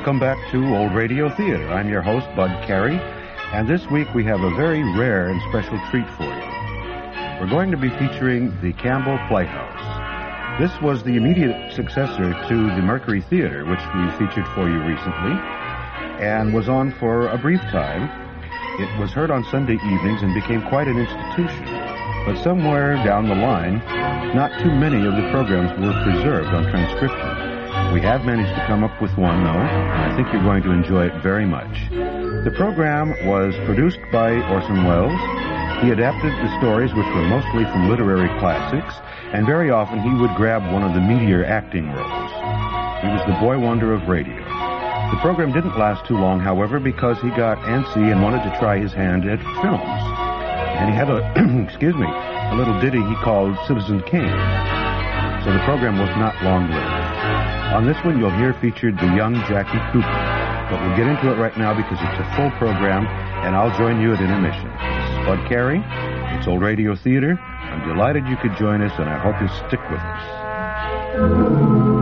Welcome back to Old Radio Theater. I'm your host, Bud Carey, and this week we have a very rare and special treat for you. We're going to be featuring the Campbell Playhouse. This was the immediate successor to the Mercury Theater, which we featured for you recently, and was on for a brief time. It was heard on Sunday evenings and became quite an institution. But somewhere down the line, not too many of the programs were preserved on transcription. We have managed to come up with one, though, and I think you're going to enjoy it very much. The program was produced by Orson Welles. He adapted the stories, which were mostly from literary classics, and very often he would grab one of the meatier acting roles. He was the boy wonder of radio. The program didn't last too long, however, because he got antsy and wanted to try his hand at films. And he had a little ditty he called Citizen Kane. So the program was not long-lived. On this one, you'll hear featured the young Jackie Cooper. But we'll get into it right now because it's a full program, and I'll join you at intermission. This is Bud Carey. It's Old Radio Theater. I'm delighted you could join us, and I hope you'll stick with us.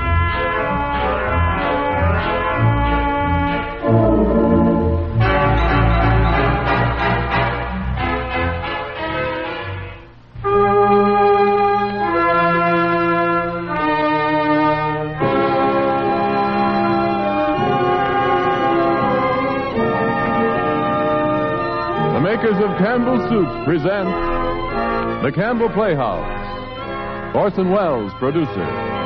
Campbell Soups present The Campbell Playhouse. Orson Welles, producer.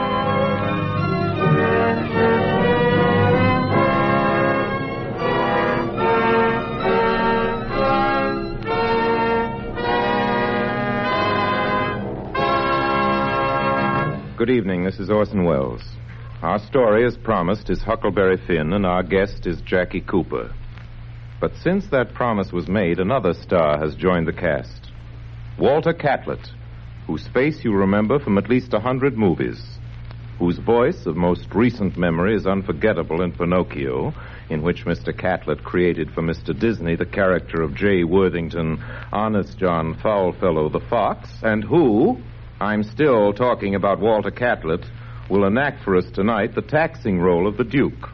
Good evening, this is Orson Welles. Our story, as promised, is Huckleberry Finn, and our guest is Jackie Cooper. But since that promise was made, another star has joined the cast. Walter Catlett, whose face you remember from at least 100 movies, whose voice of most recent memory is unforgettable in Pinocchio, in which Mr. Catlett created for Mr. Disney the character of J. Worthington, Honest John Foulfellow the Fox, and who, I'm still talking about Walter Catlett, will enact for us tonight the taxing role of the Duke.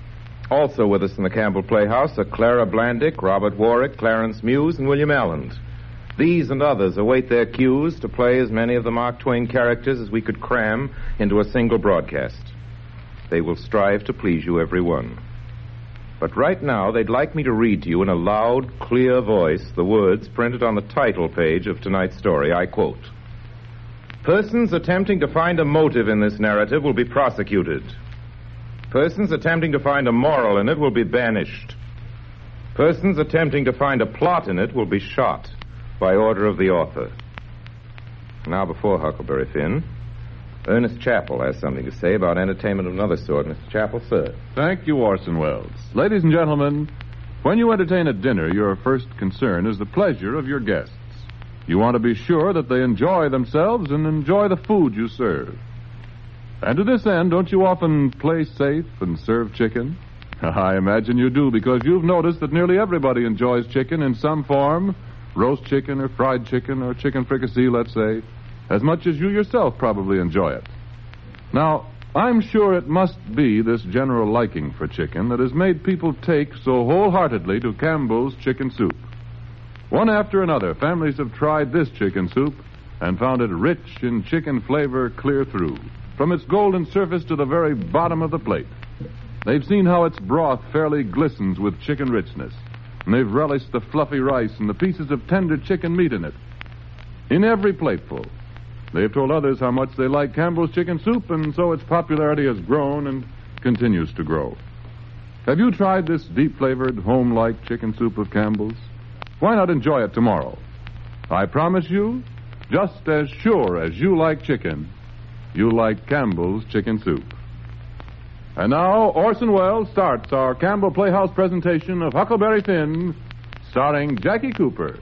Also with us in the Campbell Playhouse are Clara Blandick, Robert Warwick, Clarence Muse, and William Alland. These and others await their cues to play as many of the Mark Twain characters as we could cram into a single broadcast. They will strive to please you, every one. But right now, they'd like me to read to you in a loud, clear voice the words printed on the title page of tonight's story. I quote, "Persons attempting to find a motive in this narrative will be prosecuted. Persons attempting to find a moral in it will be banished. Persons attempting to find a plot in it will be shot by order of the author." Now, before Huckleberry Finn, Ernest Chappell has something to say about entertainment of another sort. Mr. Chappell, sir. Thank you, Orson Welles. Ladies and gentlemen, when you entertain at dinner, your first concern is the pleasure of your guests. You want to be sure that they enjoy themselves and enjoy the food you serve. And to this end, don't you often play safe and serve chicken? I imagine you do, because you've noticed that nearly everybody enjoys chicken in some form, roast chicken or fried chicken or chicken fricassee, let's say, as much as you yourself probably enjoy it. Now, I'm sure it must be this general liking for chicken that has made people take so wholeheartedly to Campbell's chicken soup. One after another, families have tried this chicken soup and found it rich in chicken flavor clear through, from its golden surface to the very bottom of the plate. They've seen how its broth fairly glistens with chicken richness, and they've relished the fluffy rice and the pieces of tender chicken meat in it. In every plateful, they've told others how much they like Campbell's chicken soup, and so its popularity has grown and continues to grow. Have you tried this deep-flavored, home-like chicken soup of Campbell's? Why not enjoy it tomorrow? I promise you, just as sure as you like chicken, you like Campbell's chicken soup. And now, Orson Welles starts our Campbell Playhouse presentation of Huckleberry Finn, starring Jackie Cooper.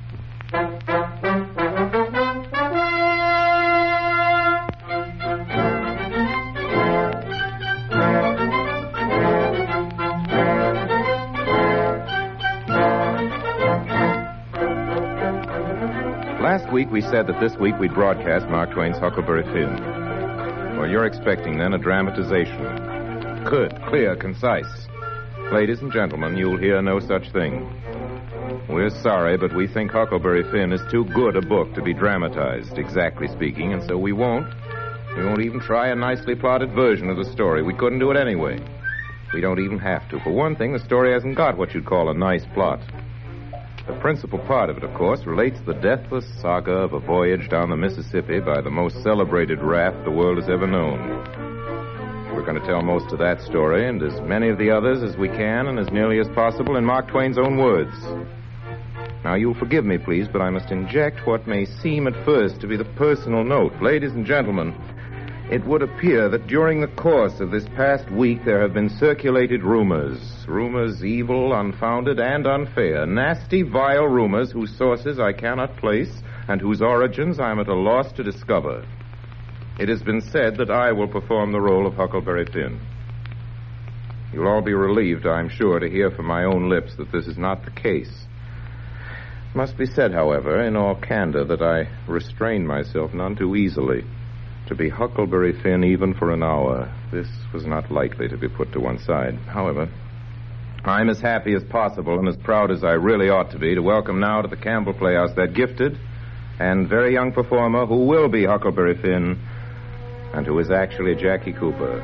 Last week we said that this week we'd broadcast Mark Twain's Huckleberry Finn. Well, you're expecting then a dramatization. Good, clear, concise. Ladies and gentlemen, you'll hear no such thing. We're sorry, but we think Huckleberry Finn is too good a book to be dramatized, exactly speaking, and so we won't. We won't even try a nicely plotted version of the story. We couldn't do it anyway. We don't even have to. For one thing, the story hasn't got what you'd call a nice plot. The principal part of it, of course, relates to the deathless saga of a voyage down the Mississippi by the most celebrated raft the world has ever known. We're going to tell most of that story and as many of the others as we can and as nearly as possible in Mark Twain's own words. Now, you'll forgive me, please, but I must inject what may seem at first to be the personal note. Ladies and gentlemen, it would appear that during the course of this past week there have been circulated rumors evil, unfounded, and unfair, nasty, vile rumors whose sources I cannot place and whose origins I am at a loss to discover. It has been said that I will perform the role of Huckleberry Finn. You'll all be relieved, I'm sure, to hear from my own lips that this is not the case. It must be said, however, in all candor, that I restrained myself none too easily. To be Huckleberry Finn even for an hour, this was not likely to be put to one side. However, I'm as happy as possible and as proud as I really ought to be to welcome now to the Campbell Playhouse that gifted and very young performer who will be Huckleberry Finn and who is actually Jackie Cooper.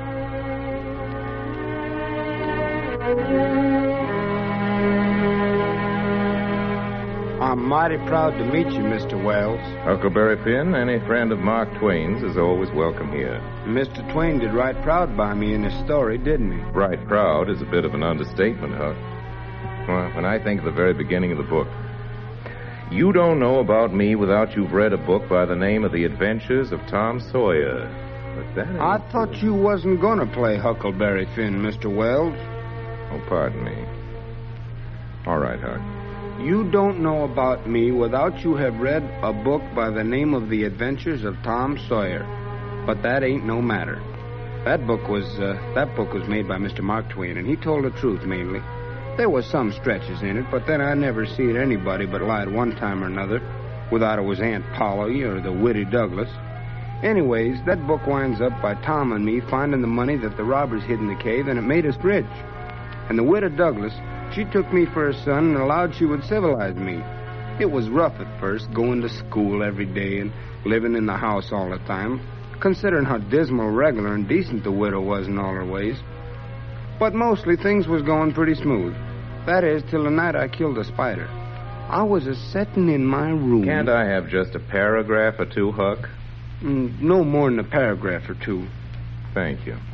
I'm mighty proud to meet you, Mr. Wells. Huckleberry Finn, any friend of Mark Twain's is always welcome here. Mr. Twain did right proud by me in his story, didn't he? Right proud is a bit of an understatement, Huck. Well, when I think of the very beginning of the book, you don't know about me without you've read a book by the name of The Adventures of Tom Sawyer. But that ain't... I thought you wasn't going to play Huckleberry Finn, Mr. Wells. Oh, pardon me. All right, Huck. You don't know about me without you have read a book by the name of The Adventures of Tom Sawyer. But that ain't no matter. That book was made by Mr. Mark Twain, and he told the truth mainly. There was some stretches in it, but then I never seen anybody but lied one time or another, without it was Aunt Polly or the witty Douglas. Anyways, that book winds up by Tom and me finding the money that the robbers hid in the cave, and it made us rich. And the widow Douglas, she took me for her son and allowed she would civilize me. It was rough at first, going to school every day and living in the house all the time, considering how dismal, regular, and decent the widow was in all her ways. But mostly things was going pretty smooth. That is, till the night I killed a spider. I was a-setting in my room. Can't I have just a paragraph or two, Huck? No more than a paragraph or two. Thank you.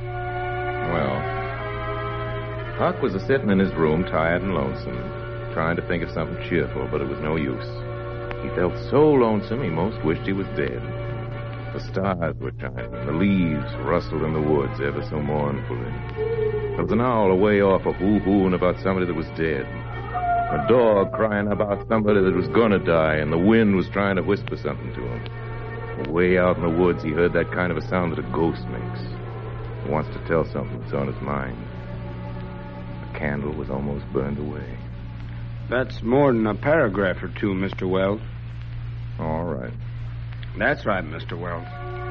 Well, Huck was a-sitting in his room, tired and lonesome, trying to think of something cheerful, but it was no use. He felt so lonesome he most wished he was dead. The stars were shining, the leaves rustled in the woods ever so mournfully. There was an owl away off hoo-hooing about somebody that was dead. A dog crying about somebody that was gonna die, and the wind was trying to whisper something to him. Way out in the woods, he heard that kind of a sound that a ghost makes. He wants to tell something that's on his mind. The candle was almost burned away. That's more than a paragraph or two, Mr. Wells. All right. That's right, Mr. Wells.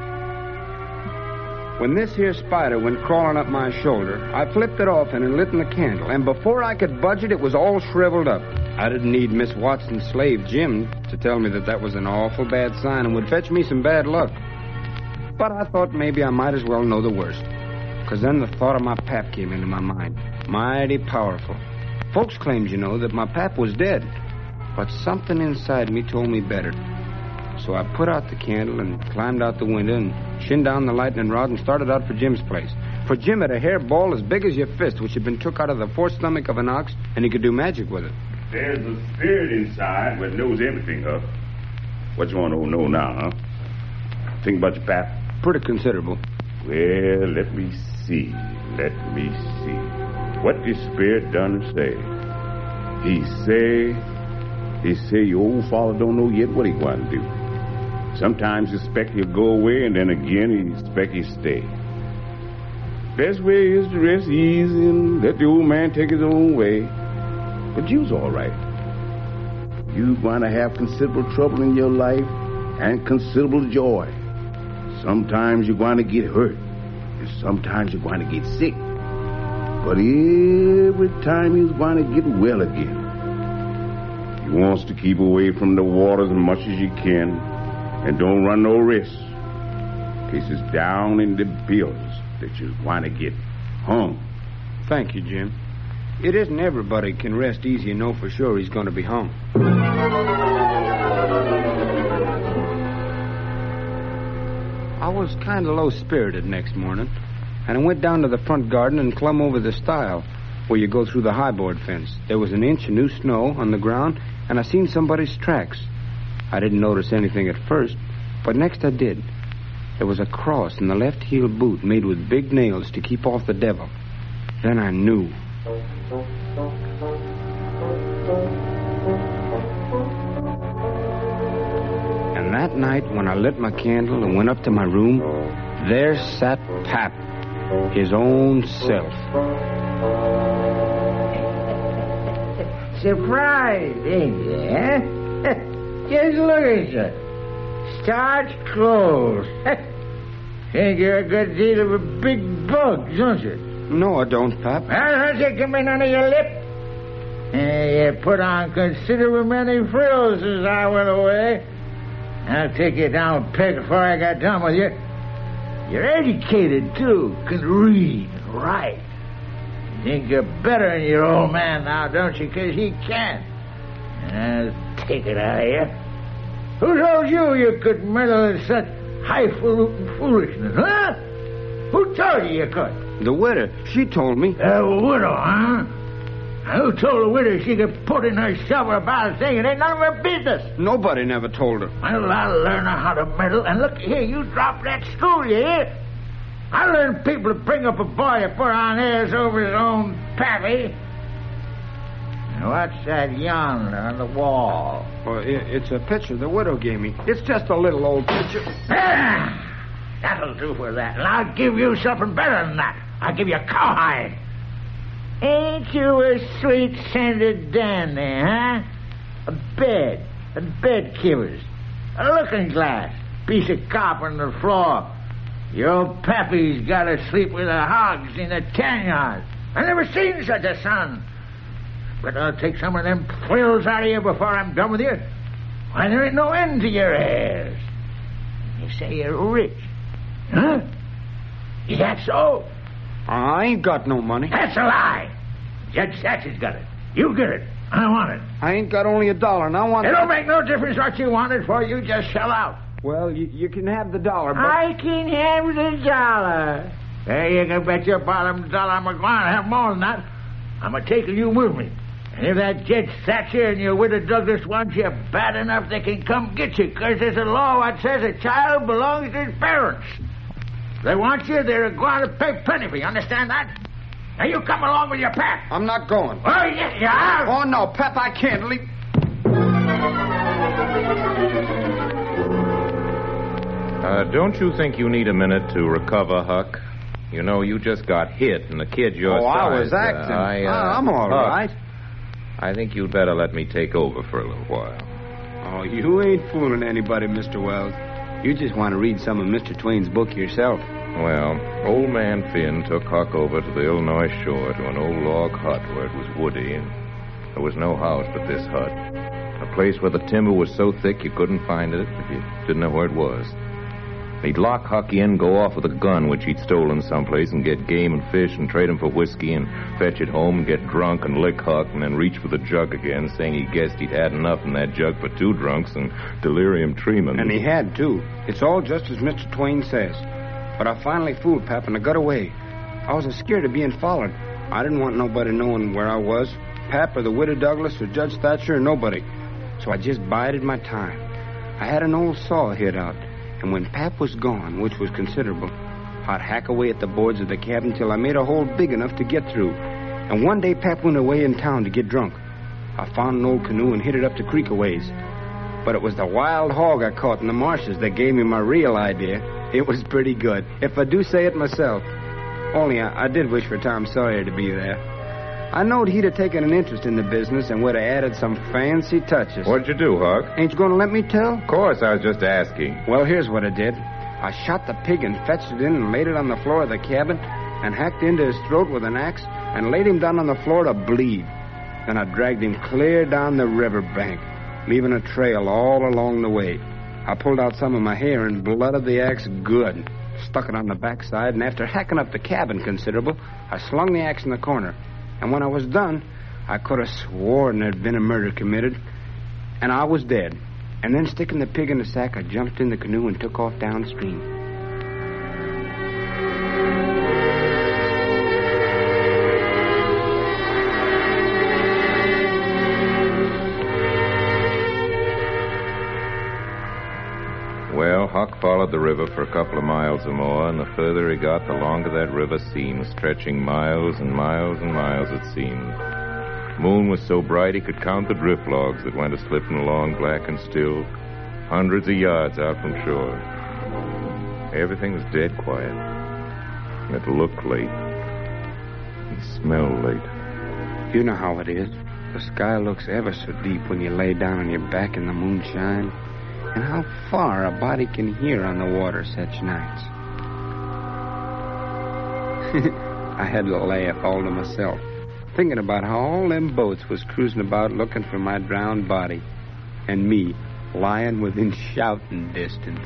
When this here spider went crawling up my shoulder, I flipped it off and lit the candle, and before I could budge it was all shriveled up. I didn't need Miss Watson's slave, Jim, to tell me that that was an awful bad sign and would fetch me some bad luck. But I thought maybe I might as well know the worst, because then the thought of my pap came into my mind. Mighty powerful. Folks claimed, you know, that my pap was dead, but something inside me told me better. So I put out the candle and climbed out the window and shinned down the lightning rod and started out for Jim's place. For Jim had a hairball as big as your fist, which had been took out of the fourth stomach of an ox, and he could do magic with it. There's a spirit inside that knows everything, Huck. What you want to know now, huh? Think about your pap? Pretty considerable. Well, let me see. What the spirit done say? He say your old father don't know yet what he going to do. Sometimes he expect he'll go away, and then again he expect he'll stay. Best way is to rest easy and let the old man take his own way. But you's all right. You going to have considerable trouble in your life and considerable joy. Sometimes you're going to get hurt. Sometimes you're going to get sick. But every time he's going to get well again. He wants to keep away from the water as much as you can and don't run no risk. In case it's down in the bills that you're going to get hung. Thank you, Jim. It isn't everybody can rest easy and know for sure he's going to be hung. I was kind of low-spirited next morning, and I went down to the front garden and clumb over the stile where you go through the high-board fence. There was an inch of new snow on the ground, and I seen somebody's tracks. I didn't notice anything at first, but next I did. There was a cross in the left heel boot made with big nails to keep off the devil. Then I knew. And that night, when I lit my candle and went up to my room, there sat Pap, his own self. Surprised, ain't you, eh? Just look at you. Starched clothes. Think you're a good deal of a big bug, don't you? No, I don't, Pap. Well, don't you come in under your lip? You put on considerable many frills as I went away. I'll take you down a peg before I got done with you. You're educated, too. Can read and write. You think you're better than your old man now, don't you? Because he can. I'll take it out of you. Who told you could meddle in such highfalutin foolishness, huh? Who told you could? The widow. She told me. The widow, huh? Who told the widow she could put in herself about a thing? It ain't none of her business. Nobody never told her. Well, I'll learn her how to meddle. And look here, you drop that school, you hear? I learn people to bring up a boy to put on airs over his own pappy. Now, what's that yonder on the wall? Well, it's a picture the widow gave me. It's just a little old picture. That'll do for that. And I'll give you something better than that. I'll give you a cowhide. Ain't you a sweet-scented dandy, huh? A bed, and bed covers, a looking glass, piece of copper on the floor. Your old pappy's got to sleep with the hogs in the tan yard. I never seen such a son. But I'll take some of them frills out of you before I'm done with you. Why, there ain't no end to your hairs. You say you're rich, huh? Is that so? I ain't got no money. That's a lie. Judge Satch's got it. You get it. I want it. I ain't got only $1, and I want It don't make no difference what you want it for. You just shell out. Well, you can have the $1, but... I can have the $1. There, you can bet your bottom dollar I'm going to have more than that. I'm taking you with me. And if that Judge Thatcher and your widow Douglas want you bad enough, they can come get you, because there's a law that says a child belongs to his parents. If they want you, they're going to pay plenty for you. Understand that? Now, you come along with your Pap. I'm not going. Oh, yes, you are. Oh, no, Pap, I can't leave. Don't you think you need a minute to recover, Huck? You know, you just got hit, and the kid your size... I was acting. I'm all Huck, right. I think you'd better let me take over for a little while. Oh, you ain't fooling anybody, Mr. Wells. You just want to read some of Mr. Twain's book yourself. Well, old man Finn took Huck over to the Illinois shore to an old log hut where it was woody, and there was no house but this hut. A place where the timber was so thick you couldn't find it if you didn't know where it was. He'd lock Huck in, go off with a gun which he'd stolen someplace, and get game and fish and trade him for whiskey and fetch it home and get drunk and lick Huck and then reach for the jug again, saying he guessed he'd had enough in that jug for 2 drunks and delirium tremens. And he had, too. It's all just as Mr. Twain says. But I finally fooled Pap and I got away. I was scared of being followed. I didn't want nobody knowing where I was. Pap or the widow Douglas or Judge Thatcher or nobody. So I just bided my time. I had an old saw hid out. And when Pap was gone, which was considerable, I'd hack away at the boards of the cabin till I made a hole big enough to get through. And one day Pap went away in town to get drunk. I found an old canoe and hid it up the creek a ways. But it was the wild hog I caught in the marshes that gave me my real idea. It was pretty good, if I do say it myself. Only I did wish for Tom Sawyer to be there. I knowed he'd have taken an interest in the business and would have added some fancy touches. What'd you do, Huck? Ain't you going to let me tell? Of course, I was just asking. Well, here's what I did. I shot the pig and fetched it in and laid it on the floor of the cabin and hacked into his throat with an axe and laid him down on the floor to bleed. Then I dragged him clear down the river bank, leaving a trail all along the way. I pulled out some of my hair and blooded the axe good, stuck it on the backside, and after hacking up the cabin considerable, I slung the axe in the corner. And when I was done, I could have sworn there'd been a murder committed, and I was dead. And then, sticking the pig in the sack, I jumped in the canoe and took off downstream. Well, Huck followed the river for a couple of miles or more, and the further he got, the longer that river seemed, stretching miles and miles and miles, it seemed. The moon was so bright he could count the drift logs that went a-slipping along black and still, hundreds of yards out from shore. Everything was dead quiet. And it looked late. It smelled late. You know how it is. The sky looks ever so deep when you lay down on your back in the moonshine, and how far a body can hear on the water such nights. I had to laugh all to myself, thinking about how all them boats was cruising about looking for my drowned body, and me lying within shouting distance.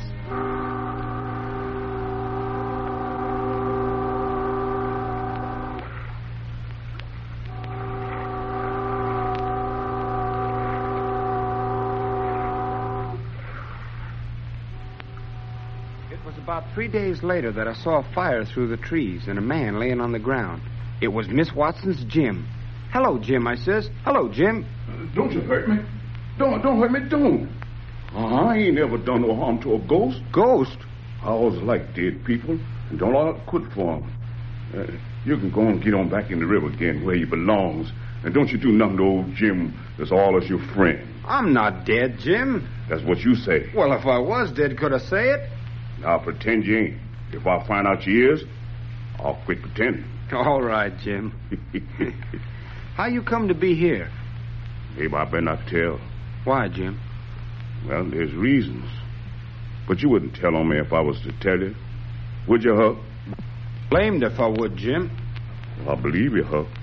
It was about 3 days later that I saw a fire through the trees and a man laying on the ground. It was Miss Watson's Jim. "Hello, Jim," I says. "Hello, Jim." Don't you hurt me. Don't hurt me, don't. I ain't never done no harm to a ghost. Ghost? I always like dead people, and don't all quit for them. You can go and get on back in the river again where he belongs, and don't you do nothing to old Jim that's all as your friend. I'm not dead, Jim. That's what you say. Well, if I was dead, could I say it? Now pretend you ain't. If I find out you is, I'll quit pretending. All right, Jim. How you come to be here? Maybe I better not tell. Why, Jim? Well, there's reasons. But you wouldn't tell on me if I was to tell you. Would you, Huck? Blamed if I would, Jim. Well, I believe you, Huck.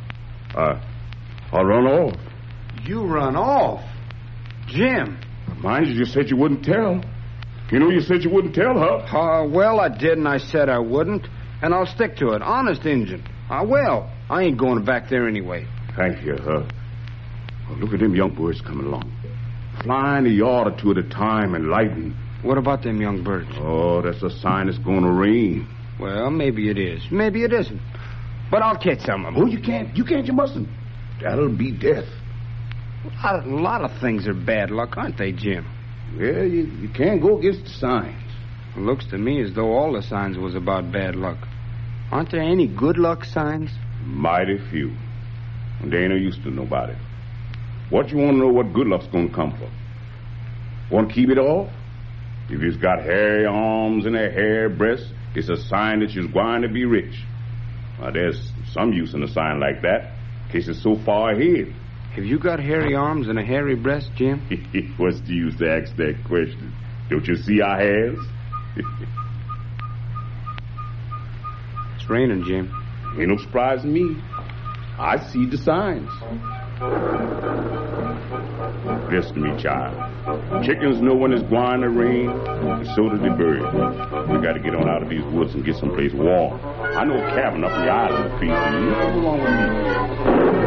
I'll run off. You run off? Jim. Mind you said you wouldn't tell. You know you said you wouldn't tell, Huck. Well, I did, and I said I wouldn't. And I'll stick to it. Honest, Injun. I will. I ain't going back there anyway. Thank you, Huck. Well, look at them young birds coming along. Flying a yard or two at a time and lighting. What about them young birds? Oh, that's a sign it's going to rain. Well, maybe it is. Maybe it isn't. But I'll catch some of them. Oh, you can't. You mustn't. That'll be death. A lot of things are bad luck, aren't they, Jim? Well, you can't go against the signs. It looks to me as though all the signs was about bad luck. Aren't there any good luck signs? Mighty few. And they ain't no use to nobody. What you want to know what good luck's going to come for? Want to keep it off? If you've got hairy arms and a hairy breast, it's a sign that you're going to be rich. Now, there's some use in a sign like that, in case it's so far ahead. Have you got hairy arms and a hairy breast, Jim? What's the use to ask that question? Don't you see our hairs? It's raining, Jim. Ain't no surprise to me. I see the signs. Listen to me, child. Chickens know when it's going to rain, and so do the birds. We got to get on out of these woods and get someplace warm. I know a cabin up the island, please. You come along with me.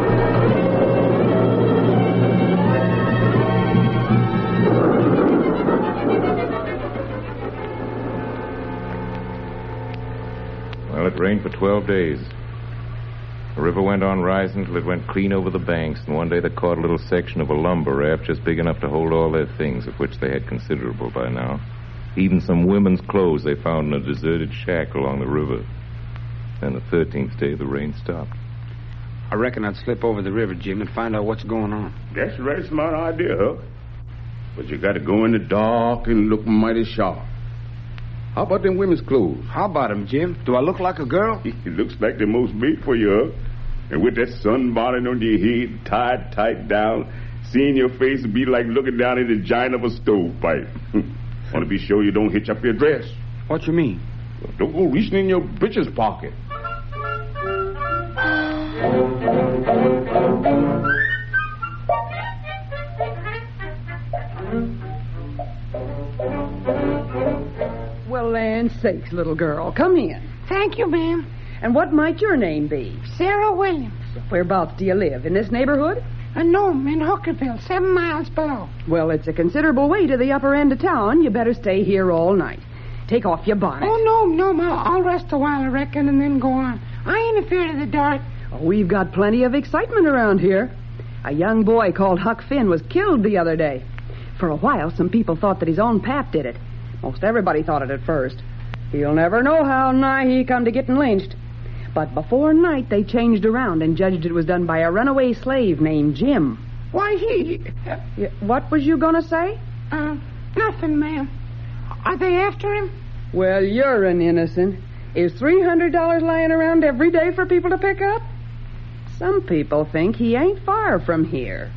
Well, it rained for 12 days. The river went on rising till it went clean over the banks, and one day they caught a little section of a lumber raft just big enough to hold all their things, of which they had considerable by now. Even some women's clothes they found in a deserted shack along the river. And the 13th day, the rain stopped. I reckon I'd slip over the river, Jim, and find out what's going on. That's a very smart idea, Huck. But you got to go in the dark and look mighty sharp. How about them women's clothes? How about them, Jim? Do I look like a girl? It looks like they're most made for you, Huck. And with that sunbonnet on your head, tied tight down, seeing your face would be like looking down in the giant of a stovepipe. Want to be sure you don't hitch up your dress. What you mean? Well, don't go reaching in your breeches pocket. Well, land sakes, little girl, come in. Thank you, ma'am. And what might your name be? Sarah Williams. Whereabouts do you live? In this neighborhood? No, in Hookerville, 7 miles below. Well, it's a considerable way to the upper end of town. You better stay here all night. Take off your bonnet. Oh, no, Ma. I'll rest a while, I reckon, and then go on. I ain't afraid of the dark. Oh, we've got plenty of excitement around here. A young boy called Huck Finn was killed the other day. For a while, some people thought that his own pap did it. Most everybody thought it at first. He'll never know how nigh he come to getting lynched. But before night, they changed around and judged it was done by a runaway slave named Jim. Why, What was you going to say? Nothing, ma'am. Are they after him? Well, you're an innocent. Is $300 lying around every day for people to pick up? Some people think he ain't far from here.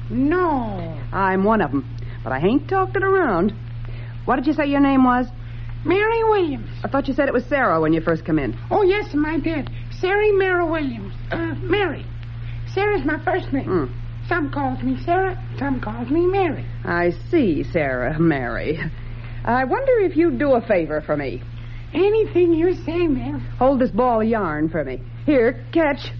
No. I'm one of them, but I ain't talked it around. What did you say your name was? Mary Williams. I thought you said it was Sarah when you first come in. Oh, yes, I did. Sarah Mary Williams. Mary. Sarah's my first name. Some calls me Sarah, some calls me Mary. I see, Sarah Mary. I wonder if you'd do a favor for me. Anything you say, ma'am. Hold this ball of yarn for me. Here, catch.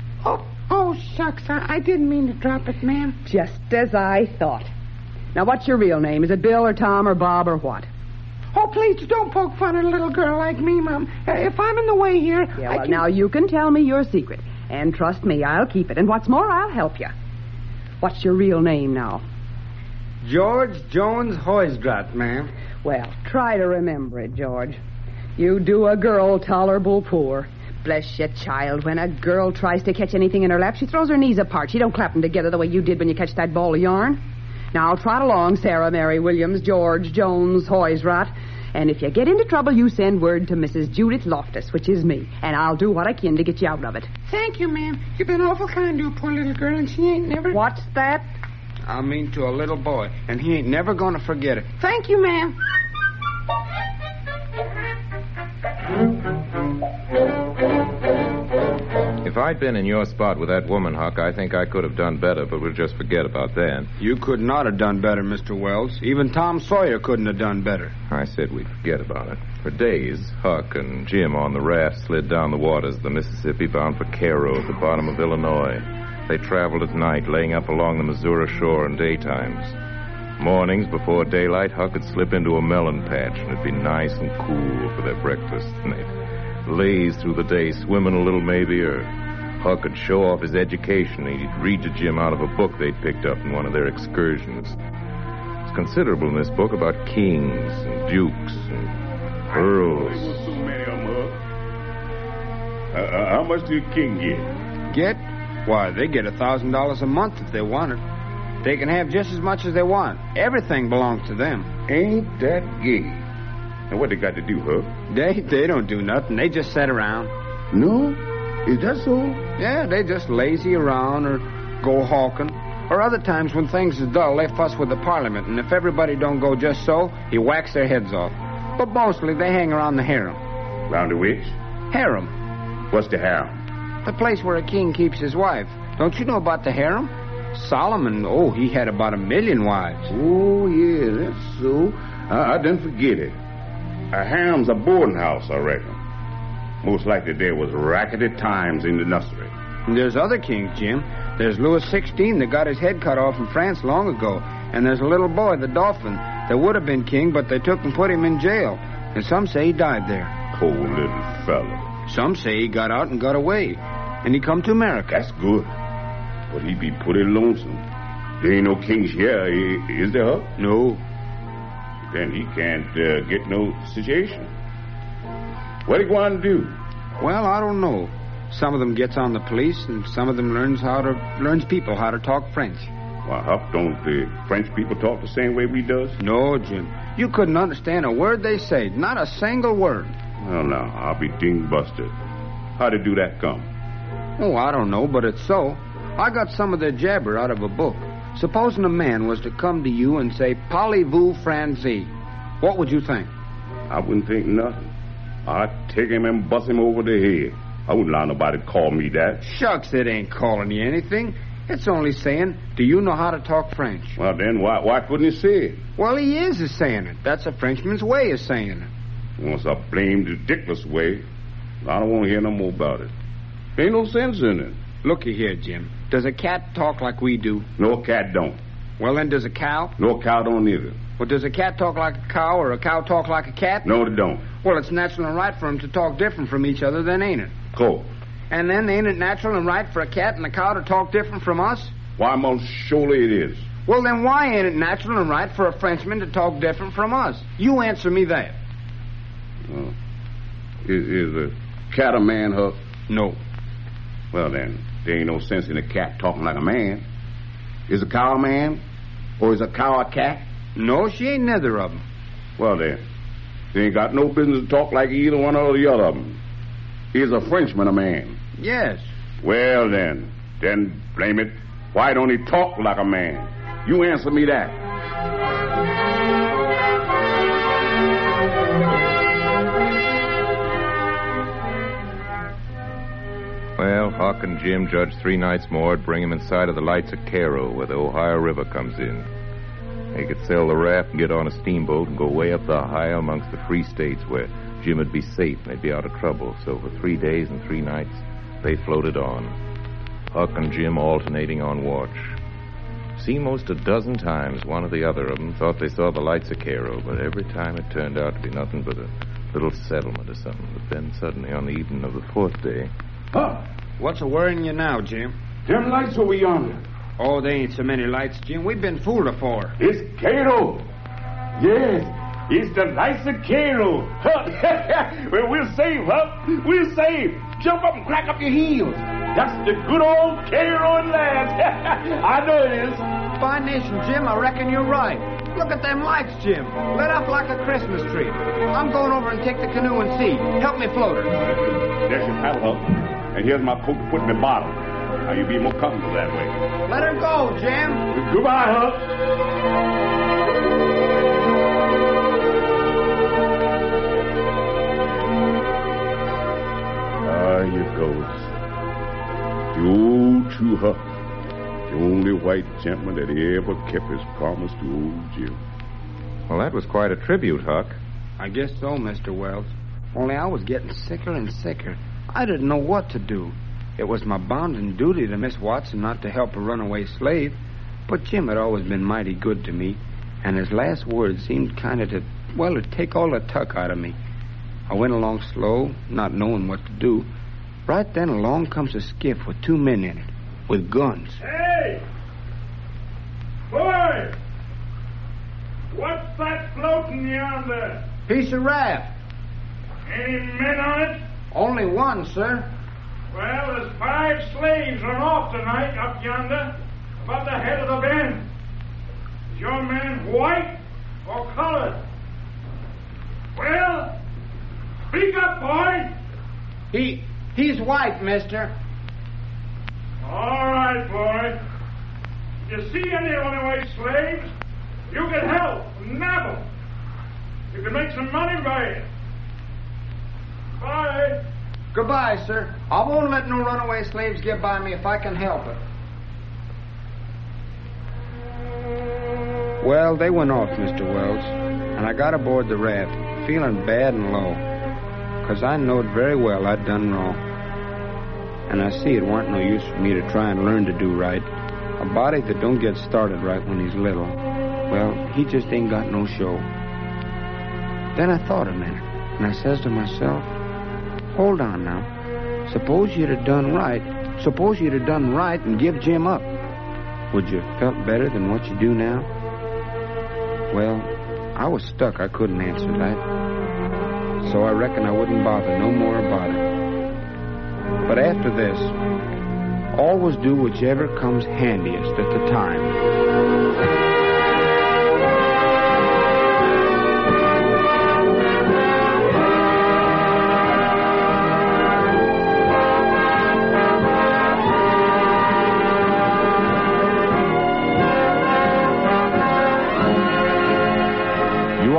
Oh, shucks. I didn't mean to drop it, ma'am. Just as I thought. Now, what's your real name? Is it Bill or Tom or Bob or what? Oh, please, don't poke fun at a little girl like me, Mom. If I'm in the way here... Yeah, well, now you can tell me your secret. And trust me, I'll keep it. And what's more, I'll help you. What's your real name now? George Jones Hoysdrat, ma'am. Well, try to remember it, George. You do a girl tolerable poor. Bless you, child. When a girl tries to catch anything in her lap, she throws her knees apart. She don't clap them together the way you did when you catch that ball of yarn. Now, trot along, Sarah Mary Williams, George Jones Hoysdrat. And if you get into trouble, you send word to Mrs. Judith Loftus, which is me. And I'll do what I can to get you out of it. Thank you, ma'am. You've been awful kind to a poor little girl, and she ain't never... What's that? I mean to a little boy, and he ain't never going to forget it. Thank you, ma'am. If I'd been in your spot with that woman, Huck, I think I could have done better, but we'll just forget about that. You could not have done better, Mr. Wells. Even Tom Sawyer couldn't have done better. I said we'd forget about it. For days, Huck and Jim on the raft slid down the waters of the Mississippi bound for Cairo at the bottom of Illinois. They traveled at night, laying up along the Missouri shore in daytimes. Mornings before daylight, Huck would slip into a melon patch, and it'd be nice and cool for their breakfast, and they'd laze through the day swimming a little maybe, or Huck would show off his education. He'd read to Jim out of a book they'd picked up in one of their excursions. It's considerable in this book about kings and dukes and earls. There was so many of them, Huck. How much do a king get? Get? Why, they get $1,000 a month if they want it. They can have just as much as they want. Everything belongs to them. Ain't that gay? And what they got to do, Huck? They don't do nothing. They just sit around. No? Is that so? Yeah, they just lazy around or go hawking. Or other times when things is dull, they fuss with the parliament. And if everybody don't go just so, he whacks their heads off. But mostly they hang around the harem. Round the which? Harem. What's the harem? The place where a king keeps his wife. Don't you know about the harem? Solomon, he had about 1 million wives. Oh, yeah, that's so. I didn't forget it. A harem's a boarding house, I reckon. Most likely there was rackety times in the nursery. And there's other kings, Jim. There's Louis XVI that got his head cut off in France long ago. And there's a little boy, the Dauphin, that would have been king, but they took and put him in jail. And some say he died there. Poor little fellow. Some say he got out and got away. And he come to America. That's good. But he be pretty lonesome. There ain't no kings here, is there, Huck? No. Then he can't get no situation. What he going to do? Well, I don't know. Some of them gets on the police, and some of them learns people how to talk French. Well, Huck, don't the French people talk the same way we does? No, Jim. You couldn't understand a word they say. Not a single word. Well, now, I'll be ding-busted. How did do that come? Oh, I don't know, but it's so. I got some of their jabber out of a book. Supposing a man was to come to you and say, "Parlez-vous français," what would you think? I wouldn't think nothing. I'd take him and bust him over the head. I wouldn't allow nobody to call me that. Shucks, it ain't calling you anything. It's only saying, do you know how to talk French? Well, then why couldn't he say it? Well, he is saying it. That's a Frenchman's way of saying it. Well, it's a blamed ridiculous way. I don't want to hear no more about it. Ain't no sense in it. Looky here, Jim. Does a cat talk like we do? No, cat don't. Well, then, does a cow? No, cow don't either. Well, does a cat talk like a cow or a cow talk like a cat? No, they don't. Well, it's natural and right for them to talk different from each other, then, ain't it? Cool. And then, ain't it natural and right for a cat and a cow to talk different from us? Why, most surely it is. Well, then why ain't it natural and right for a Frenchman to talk different from us? You answer me that. Is a cat a man, Huck? No. Well, then, there ain't no sense in a cat talking like a man. Is a cow a man? Or is a cow a cat? No, she ain't neither of them. Well, then, they ain't got no business to talk like either one or the other of them. Is a Frenchman a man? Yes. Well, then, blame it, why don't he talk like a man? You answer me that. Well, Huck and Jim judged 3 nights more to bring him in sight of the lights of Cairo, where the Ohio River comes in. They could sail the raft and get on a steamboat and go way up the Ohio amongst the free states where Jim would be safe and they'd be out of trouble. So for 3 days and 3 nights, they floated on. Huck and Jim alternating on watch. See, most a dozen times one or the other of them thought they saw the lights of Cairo, but every time it turned out to be nothing but a little settlement or something. But then suddenly on the evening of the 4th day... Huh? What's a worrying you now, Jim? Them lights over yonder. Oh, there ain't so many lights, Jim. We've been fooled afore. It's Cairo. Yes, it's the lights of Cairo. Well, we're safe, huh? We're safe. Jump up and crack up your heels. That's the good old Cairo at last. I know it is. Fine nation, Jim. I reckon you're right. Look at them lights, Jim. Lit up like a Christmas tree. I'm going over and take the canoe and see. Help me float her. There's your paddle, Huck. And here's my coat to put in my bottom. Now, you'll be more comfortable that way. Let her go, Jim. Goodbye, Huck. Here goes. The old true Huck. The only white gentleman that ever kept his promise to old Jim. Well, that was quite a tribute, Huck. I guess so, Mr. Wells. Only I was getting sicker and sicker. I didn't know what to do. It was my bounden duty to Miss Watson not to help a runaway slave. But Jim had always been mighty good to me, and his last words seemed kind of to take all the tuck out of me. I went along slow, not knowing what to do. Right then along comes a skiff with 2 men in it, with guns. Hey! Boy! What's that floating yonder? Piece of raft. Any men on it? Only one, sir. Well, there's 5 slaves run off tonight up yonder, about the head of the bend. Is your man white or colored? Well, speak up, boy. He's white, mister. All right, boy. If you see any runaway slaves, you can help, nab them. You can make some money by it. Bye. Goodbye, sir. I won't let no runaway slaves get by me if I can help it. Well, they went off, Mr. Wells, and I got aboard the raft, feeling bad and low, 'cause I knowed very well I'd done wrong. And I see it warn't no use for me to try and learn to do right. A body that don't get started right when he's little, well, he just ain't got no show. Then I thought a minute, and I says to myself, hold on now. Suppose you'd have done right. Suppose you'd have done right and give Jim up. Would you have felt better than what you do now? Well, I was stuck. I couldn't answer that. So I reckon I wouldn't bother no more about it. But after this, always do whichever comes handiest at the time.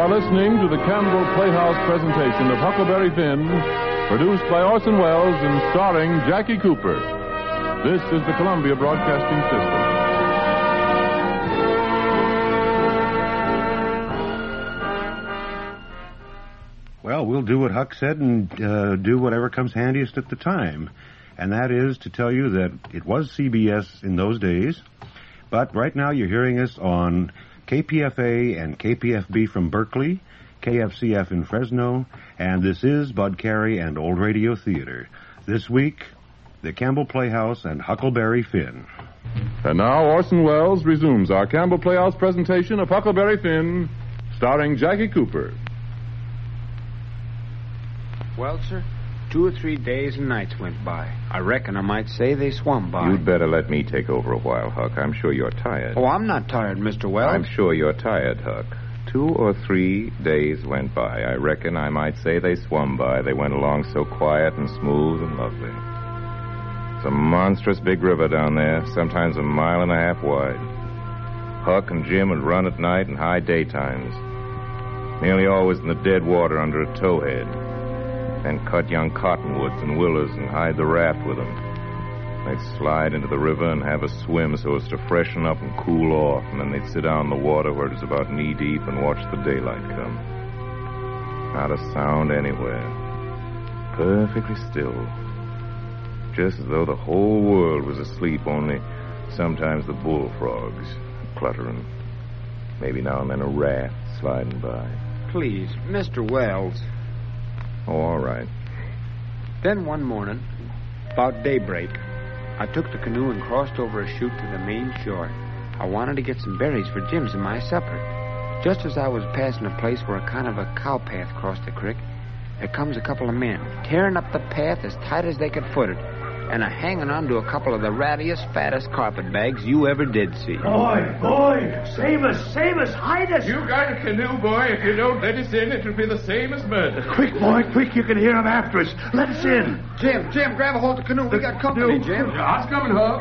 are listening to the Campbell Playhouse presentation of Huckleberry Finn, produced by Orson Welles and starring Jackie Cooper. This is the Columbia Broadcasting System. Well, we'll do what Huck said and do whatever comes handiest at the time. And that is to tell you that it was CBS in those days. But right now you're hearing us on KPFA and KPFB from Berkeley, KFCF in Fresno, and this is Bud Carey and Old Radio Theater. This week, the Campbell Playhouse and Huckleberry Finn. And now Orson Welles resumes our Campbell Playhouse presentation of Huckleberry Finn, starring Jackie Cooper. Well, sir, 2 or 3 days and nights went by. I reckon I might say they swum by. You'd better let me take over a while, Huck. I'm sure you're tired. Oh, I'm not tired, Mr. Wells. I'm sure you're tired, Huck. 2 or 3 days went by. I reckon I might say they swum by. They went along so quiet and smooth and lovely. It's a monstrous big river down there, sometimes 1.5 miles wide. Huck and Jim would run at night and high daytimes, nearly always in the dead water under a towhead. Then cut young cottonwoods and willows and hide the raft with them. They'd slide into the river and have a swim so as to freshen up and cool off, and then they'd sit down in the water where it was about knee-deep and watch the daylight come. Not a sound anywhere. Perfectly still. Just as though the whole world was asleep, only sometimes the bullfrogs cluttering. Maybe now and then a raft sliding by. Please, Mr. Wells. Oh, all right. Then one morning, about daybreak, I took the canoe and crossed over a chute to the main shore. I wanted to get some berries for Jim's and my supper. Just as I was passing a place where a kind of a cow path crossed the creek, there comes a couple of men, tearing up the path as tight as they could foot it, and hanging on to a couple of the rattiest, fattest carpetbags you ever did see. Boy, save us, hide us. You got a canoe, boy. If you don't let us in, it'll be the same as murder. Quick, boy, quick, you can hear them after us. Let us in. Jim, grab a hold of the canoe. We got company, Jim. I was coming, Huck.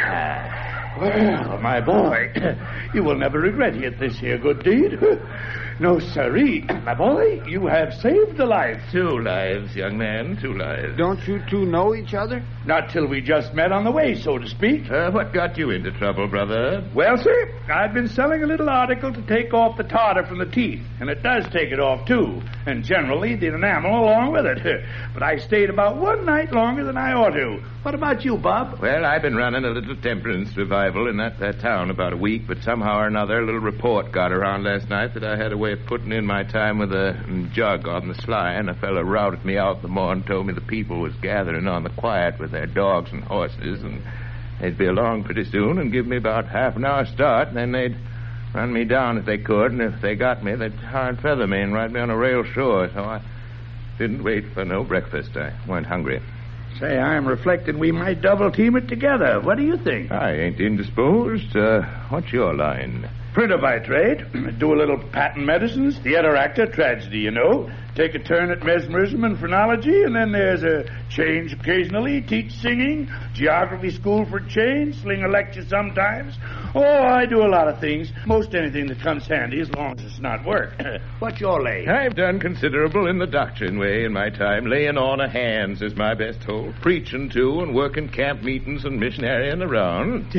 Well, my boy, you will never regret it, this here good deed. No, sirree. My boy, you have saved a life. 2 lives, young man, 2 lives. Don't you two know each other? Not till we just met on the way, so to speak. What got you into trouble, brother? Well, sir, I've been selling a little article to take off the tartar from the teeth, and it does take it off, too, and generally the enamel along with it. But I stayed about 1 night longer than I ought to. What about you, Bob? Well, I've been running a little temperance revival in that town about a week, but somehow or another a little report got around last night that I had a way of putting in my time with a jug on the sly, and a fellow routed me out in the morning, told me the people was gathering on the quiet with their dogs and horses, and they'd be along pretty soon and give me about half an hour start, and then they'd run me down if they could, and if they got me, they'd tar and feather me and ride me on a rail shore, so I didn't wait for no breakfast. I weren't hungry. Say, I'm reflecting we might double team it together. What do you think? I ain't indisposed. What's your line? Printer by trade. Do a little patent medicines, theater actor, tragedy, you know. Take a turn at mesmerism and phrenology, and then there's a change occasionally. Teach singing, geography school for change, sling a lecture sometimes. Oh, I do a lot of things. Most anything that comes handy as long as it's not work. What's your lay? I've done considerable in the doctrine way in my time. Laying on of hands is my best hold. Preaching, too, and working camp meetings and missionarying around.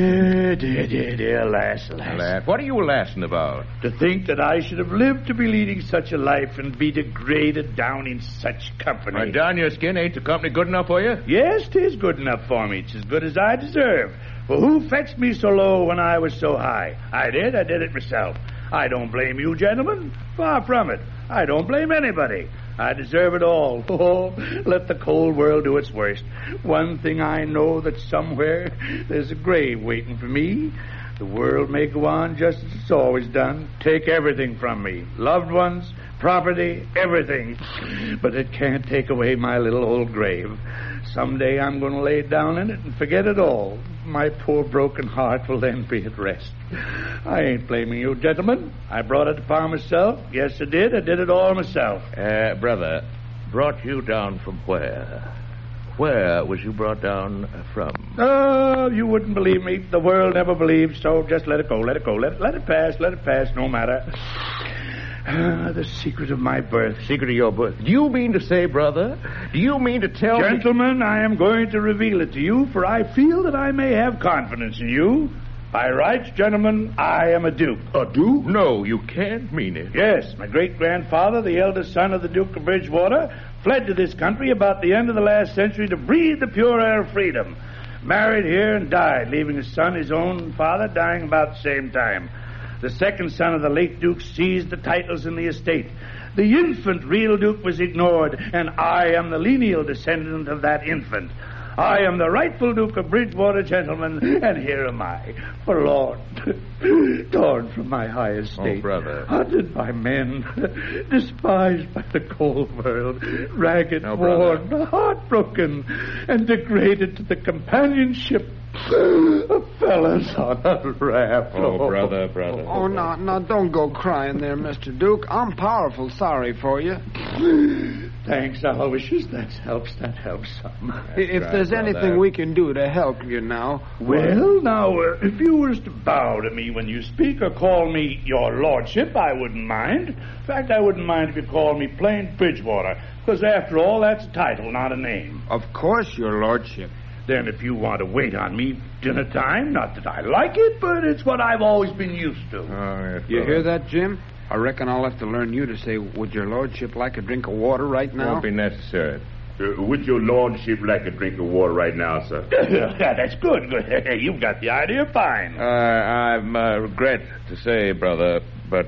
Dear, lass. Laugh? What are you laughing about? To think that I should have lived to be leading such a life and be degraded down in such company. Why, darn your skin, ain't the company good enough for you? Yes, 'tis good enough for me. It's as good as I deserve. For who fetched me so low when I was so high? I did it myself. I don't blame you, gentlemen. Far from it. I don't blame anybody. I deserve it all. Oh, let the cold world do its worst. One thing I know, that somewhere there's a grave waiting for me. The world may go on just as it's always done. Take everything from me. Loved ones, property, everything. But it can't take away my little old grave. Someday I'm going to lay down in it and forget it all. My poor broken heart will then be at rest. I ain't blaming you, gentlemen. I brought it upon myself. Yes, I did. I did it all myself. Brother, brought you down from where? Where was you brought down from? Oh, you wouldn't believe me. The world never believes, so just let it go, let it go. Let it pass, no matter. The secret of my birth. Secret of your birth. Do you mean to say, brother? Do you mean to tell me... Gentlemen, I am going to reveal it to you, for I feel that I may have confidence in you. By rights, gentlemen, I am a duke. A duke? No, you can't mean it. Yes, my great-grandfather, the eldest son of the Duke of Bridgewater, fled to this country about the end of the last century to breathe the pure air of freedom. Married here and died, leaving his son, his own father, dying about the same time. The second son of the late Duke seized the titles in the estate. The infant real Duke was ignored, and I am the lineal descendant of that infant. I am the rightful Duke of Bridgewater, gentlemen, and here am I, forlorn, torn from my high estate. Oh, brother. Hunted by men, despised by the cold world, ragged, worn, heartbroken, and degraded to the companionship of fellas on a raft. Oh, brother. Oh, now, don't go crying there, Mr. Duke. I'm powerful sorry for you. Thanks, Aloysius. That helps some. If there's anything we can do to help you now... Well, now, if you was to bow to me when you speak or call me your lordship, I wouldn't mind. In fact, I wouldn't mind if you called me plain Bridgewater, because after all, that's a title, not a name. Of course, your lordship. Then if you want to wait on me dinner time, not that I like it, but it's what I've always been used to. Oh, yes, you hear that, Jim? I reckon I'll have to learn you to say, would your lordship like a drink of water right now? Won't be necessary. Would your lordship like a drink of water right now, sir? Yeah, that's good. You've got the idea fine. I regret to say, brother, but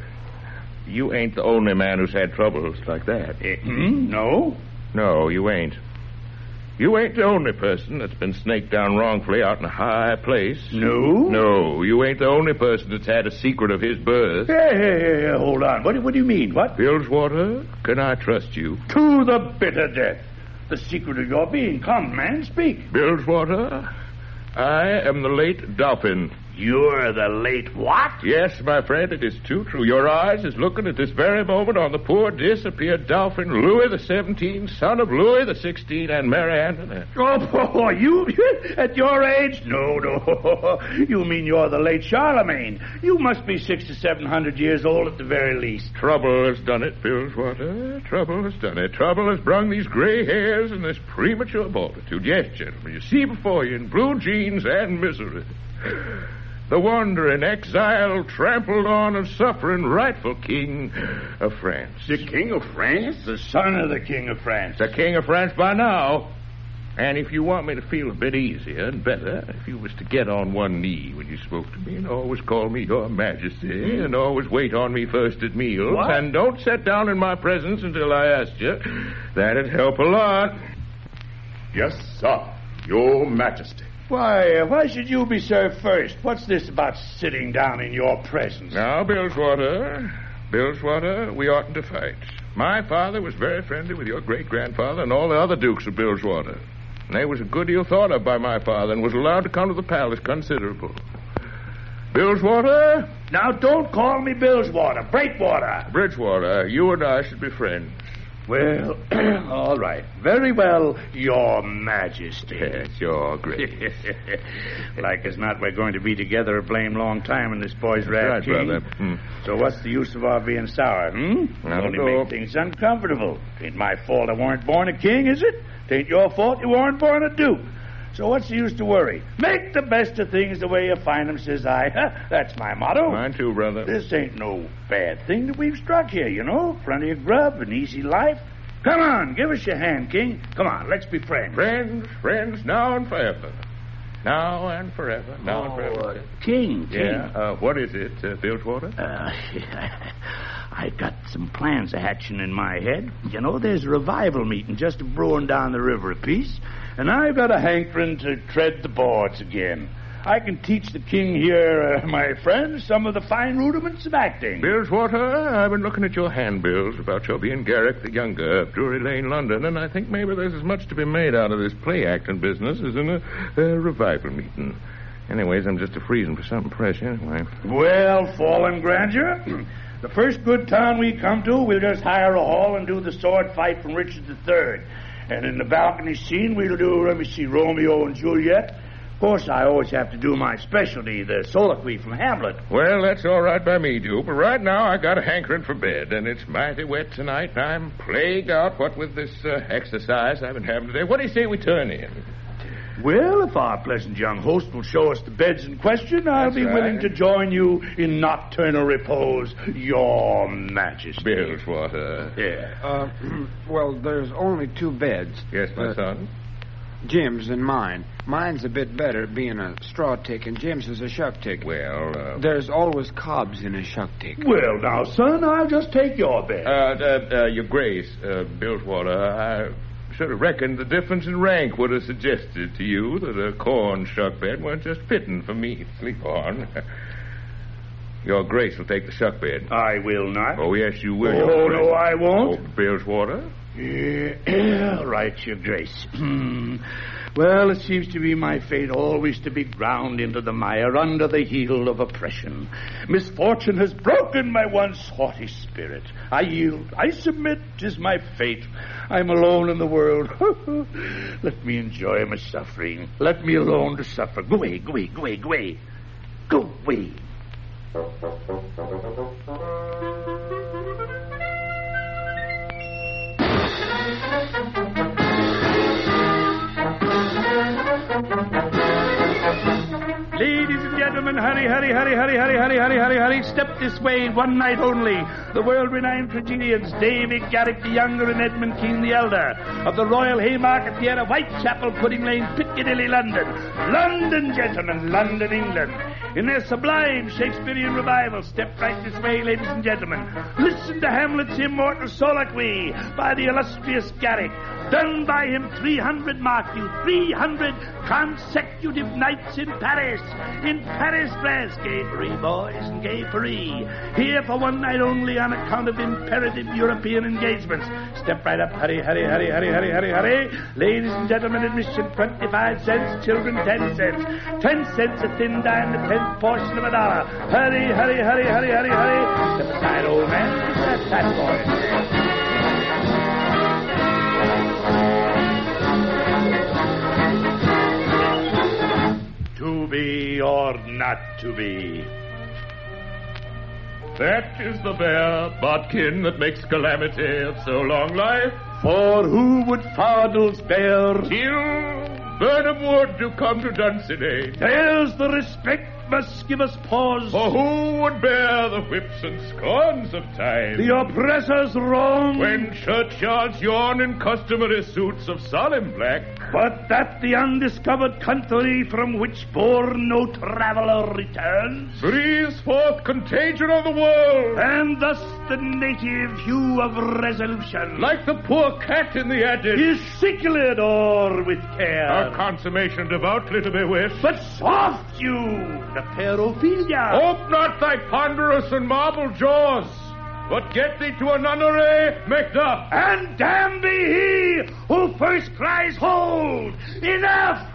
you ain't the only man who's had troubles like that. No? No, you ain't. You ain't the only person that's been snaked down wrongfully out in a high place. No? No, you ain't the only person that's had a secret of his birth. Hey, hold on. What do you mean? What? Bilgewater, can I trust you? To the bitter death. The secret of your being. Come, man, speak. Bilgewater, I am the late Dauphin. You're the late what? Yes, my friend, it is too true. Your eyes is looking at this very moment on the poor disappeared Dauphin, Louis the 17th, son of Louis the 16th, and Mary Antoinette. Oh, you at your age? No. You mean you're the late Charlemagne. You must be 600 to 700 years old at the very least. Trouble has done it, Bilgewater. Trouble has done it. Trouble has brung these gray hairs and this premature multitude. Yes, gentlemen, you see before you in blue jeans and misery. The wandering, exile, trampled on and suffering rightful king of France. The king of France? The son of the king of France. The king of France by now. And if you want me to feel a bit easier and better, if you was to get on one knee when you spoke to me and always call me your majesty and always wait on me first at meals and don't sit down in my presence until I asked you, that'd help a lot. Yes, sir. Your majesty. Why should you be served first? What's this about sitting down in your presence? Now, Bilgewater, we oughtn't to fight. My father was very friendly with your great-grandfather and all the other dukes of Bilgewater. And they was a good deal thought of by my father and was allowed to come to the palace considerable. Bilgewater? Now, don't call me Bilgewater. Breakwater. Bridgewater, you and I should be friends. Well, all right. Very well, your majesty. Yes, your grace. Like as not, we're going to be together a blame long time in this boy's raft, right, brother. So what's the use of our being sour, Only make things uncomfortable. Ain't my fault I weren't born a king, is it? Ain't your fault you weren't born a duke. So what's the use to worry? Make the best of things the way you find them, says I. That's my motto. Mine too, brother. This ain't no bad thing that we've struck here, you know. Plenty of grub, an easy life. Come on, give us your hand, King. Come on, let's be friends. Friends, now and forever. Now and forever. King. Yeah, what is it, Bilgewater? I got some plans a-hatching in my head. You know, there's a revival meeting just a-brewing down the river a piece, and I've got a hankering to tread the boards again. I can teach the king here, my friend, some of the fine rudiments of acting. Bilgewater, I've been looking at your handbills about your being Garrick the Younger of Drury Lane, London, and I think maybe there's as much to be made out of this play-acting business as in a revival meeting. Anyways, I'm just a-freezing for something fresh anyway. Well, fallen grandeur, the first good town we come to, we'll just hire a hall and do the sword fight from Richard III. And in the balcony scene, we'll do, Romeo and Juliet, Of course, I always have to do my specialty, the soliloquy from Hamlet. Well, that's all right by me, Duke. But right now I got a hankering for bed, and it's mighty wet tonight. I'm plagued out, what with this exercise I've been having today. What do you say we turn in? Well, if our pleasant young host will show us the beds in question, I'll be willing to join you in nocturnal repose, Your Majesty. Bilgewater. Yeah. Well, there's only 2 beds. Yes, my son? Jim's and mine. Mine's a bit better, being a straw tick, and Jim's is a shuck tick. Well, There's always cobs in a shuck tick. Well, now, son, I'll just take your bed. Your Grace, Bilgewater, I should have reckoned the difference in rank would have suggested to you that a corn shuck bed wasn't just fitting for me to sleep on. Your Grace will take the shuck bed. I will not. Oh, yes, you will. Oh, no, I won't. Oh, Bilgewater? Yeah, right, Your Grace. Well, it seems to be my fate always to be ground into the mire under the heel of oppression. Misfortune has broken my once haughty spirit. I yield. I submit. 'Tis my fate. I'm alone in the world. Let me enjoy my suffering. Let me alone to suffer. Go away, go away, go away, go away. Go away. Ladies and gentlemen, hurry, hurry, hurry, hurry, hurry, hurry, hurry, hurry, hurry. Step this way, one night only. The world-renowned tragedians, David Garrick the Younger and Edmund Kean the Elder, of the Royal Haymarket Theatre, Whitechapel, Pudding Lane, Piccadilly, London. London, gentlemen, London, England. In their sublime Shakespearean revival, step right this way, ladies and gentlemen. Listen to Hamlet's immortal soliloquy by the illustrious Garrick, done by him 300, mark you, 300 consecutive nights in Paris. In Paris, France, gay Paris, boys, and gay Paris. Here for one night only on account of imperative European engagements. Step right up, hurry, hurry, hurry, hurry, hurry, hurry, hurry. Ladies and gentlemen, admission 25 cents, children 10 cents. 10 cents a thin dime, the 10th portion of a dollar. Hurry, hurry, hurry, hurry, hurry, hurry. Step aside, old man. Step aside, boy. To be or not to be? That is the bare bodkin that makes calamity of so long life. For who would fardels bear? Till Burnham Wood do come to Dunsinane. There's the respect must give us pause. For who would bear the whips and scorns of time? The oppressor's wrong. When churchyards yawn in customary suits of solemn black. But that the undiscovered country from which born no traveler returns breathes forth contagion of the world. And thus the native hue of resolution, like the poor cat in the attic, is sicklied o'er with care. A consummation devoutly to be wished. But soft you, the Perophilia. Ope not thy ponderous and marble jaws, but get thee to a nunnery, Macduff. And damn be he who first cries, hold! Enough!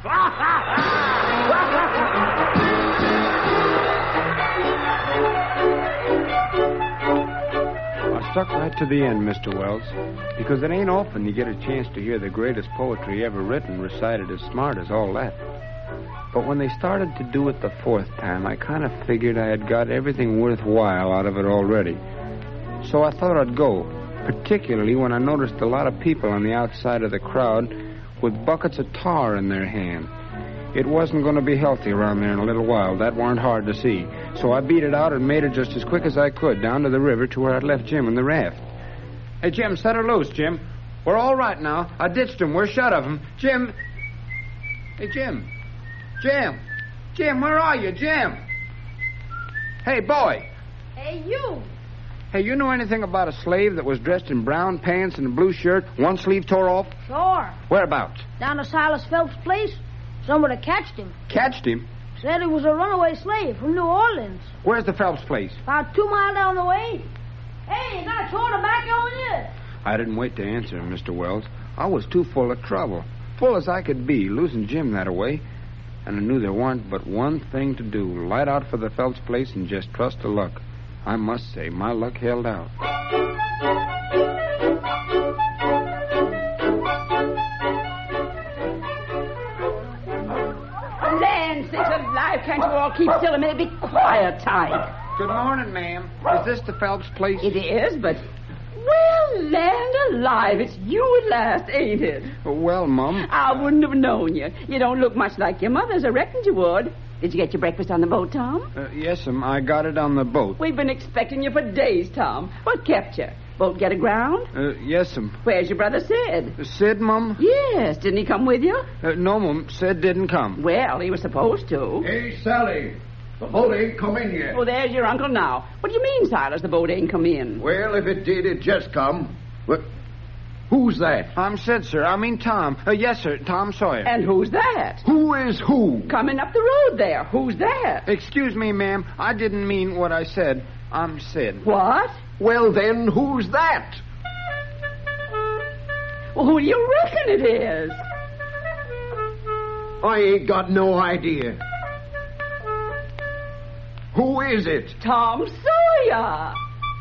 I stuck right to the end, Mr. Wells, because it ain't often you get a chance to hear the greatest poetry ever written recited as smart as all that. But when they started to do it the 4th time, I kind of figured I had got everything worthwhile out of it already. So I thought I'd go, particularly when I noticed a lot of people on the outside of the crowd with buckets of tar in their hand. It wasn't going to be healthy around there in a little while. That weren't hard to see. So I beat it out and made it just as quick as I could down to the river to where I'd left Jim in the raft. Hey, Jim, set her loose, Jim. We're all right now. I ditched him. We're shut of him. Jim. Hey, Jim. Jim. Jim, where are you, Jim? Hey, boy. Hey, you. Hey, you know anything about a slave that was dressed in brown pants and a blue shirt, one sleeve tore off? Sure. Whereabouts? Down to Silas Phelps' place. Somebody catched him. Catched him? Said he was a runaway slave from New Orleans. Where's the Phelps place? About 2 miles down the way. Hey, you got a tour tobacco in you? I didn't wait to answer him, Mr. Wells. I was too full of trouble. Full as I could be, losing Jim that away. And I knew there wasn't but one thing to do. Light out for the Phelps place and just trust to luck. I must say, my luck held out. There. alive. Can't you all keep still a minute? Be quiet, Tyke. Good morning, ma'am. Is this the Phelps place? It is, but... Well, land alive, it's you at last, ain't it? Well, Mum. I wouldn't have known you. You don't look much like your mother's. I reckoned you would. Did you get your breakfast on the boat, Tom? Yes, ma'am. I got it on the boat. We've been expecting you for days, Tom. What kept you? Boat get aground? Yes, ma'am. Where's your brother Sid? Sid, Mum? Yes. Didn't he come with you? No, Mum. Sid didn't come. Well, he was supposed to. Hey, Sally. The boat ain't come in yet. Oh, there's your uncle now. What do you mean, Silas, the boat ain't come in? Well, if it did, it just come. But who's that? I'm Sid, sir. I mean Tom. Yes, sir. Tom Sawyer. And who's that? Who is who? Coming up the road there. Who's that? Excuse me, ma'am. I didn't mean what I said. I'm Sid. What? Well, then, who's that? Well, who do you reckon it is? I ain't got no idea. Who is it? Tom Sawyer.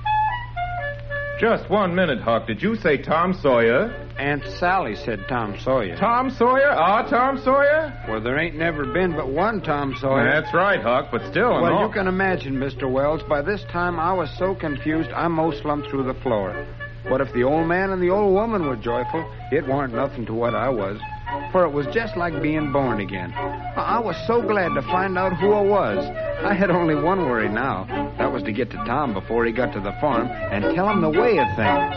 Just 1 minute, Huck. Did you say Tom Sawyer? Aunt Sally said Tom Sawyer. Tom Sawyer? Our Tom Sawyer? Well, there ain't never been but one Tom Sawyer. That's right, Huck, but still... Well, you can imagine, Mr. Wells, by this time I was so confused I most slumped through the floor. What if the old man and the old woman were joyful? It warn't nothing to what I was. For it was just like being born again. I was so glad to find out who I was. I had only one worry now. That was to get to Tom before he got to the farm and tell him the way of things.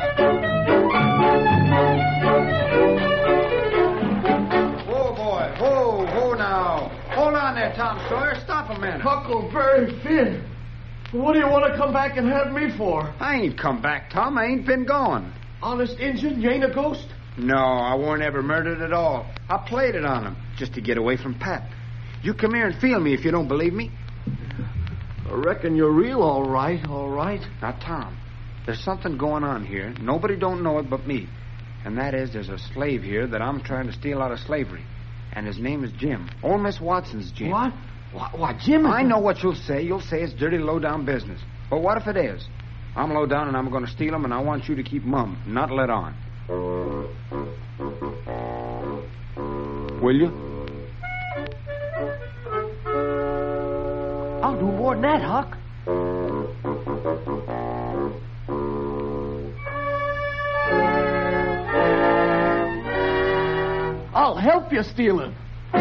Whoa, boy. Whoa now. Hold on there, Tom Sawyer. Stop a minute. Huckleberry Finn. What do you want to come back and have me for? I ain't come back, Tom. I ain't been gone. Honest Injun, you ain't a ghost? No, I weren't ever murdered at all. I played it on him, just to get away from Pat. You come here and feel me if you don't believe me. I reckon you're real, all right. Now, Tom, there's something going on here. Nobody don't know it but me. And that is, there's a slave here that I'm trying to steal out of slavery. And his name is Jim. Old Miss Watson's Jim. What? What, Jim? I know what you'll say. You'll say it's dirty, low-down business. But what if it is? I'm low down and I'm going to steal him, and I want you to keep mum, not let on. Will you? I'll do more than that, Huck. I'll help you steal him.